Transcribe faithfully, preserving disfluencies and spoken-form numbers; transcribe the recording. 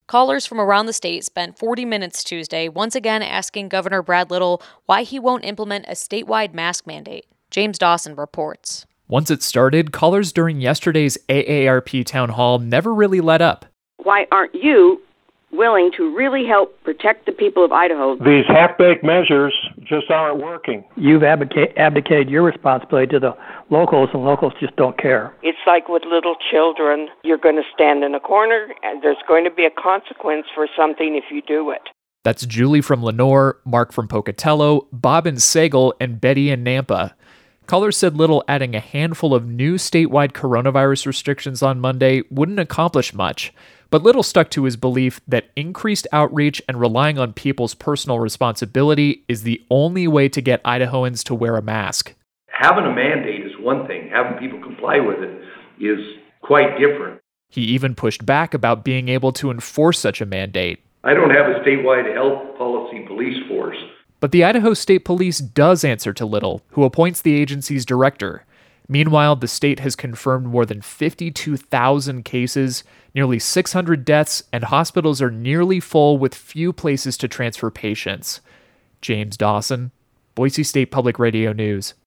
Callers from around the state spent forty minutes Tuesday once again asking Governor Brad Little why he won't implement a statewide mask mandate. James Dawson reports. Once it started, callers during yesterday's A A R P town hall never really let up. Why aren't you willing to really help protect the people of Idaho? These half-baked measures just aren't working. You've abdica- abdicated your responsibility to the locals, and locals just don't care. It's like with little children. You're going to stand in a corner, and there's going to be a consequence for something if you do it. That's Julie from Lenore, Mark from Pocatello, Bob in Sagal, and Betty in Nampa. Callers said Little adding a handful of new statewide coronavirus restrictions on Monday wouldn't accomplish much, but Little stuck to his belief that increased outreach and relying on people's personal responsibility is the only way to get Idahoans to wear a mask. Having a mandate is one thing. Having people comply with it is quite different. He even pushed back about being able to enforce such a mandate. I don't have a statewide health policy police force. But the Idaho State Police does answer to Little, who appoints the agency's director. Meanwhile, the state has confirmed more than fifty-two thousand cases, nearly six hundred deaths, and hospitals are nearly full with few places to transfer patients. James Dawson, Boise State Public Radio News.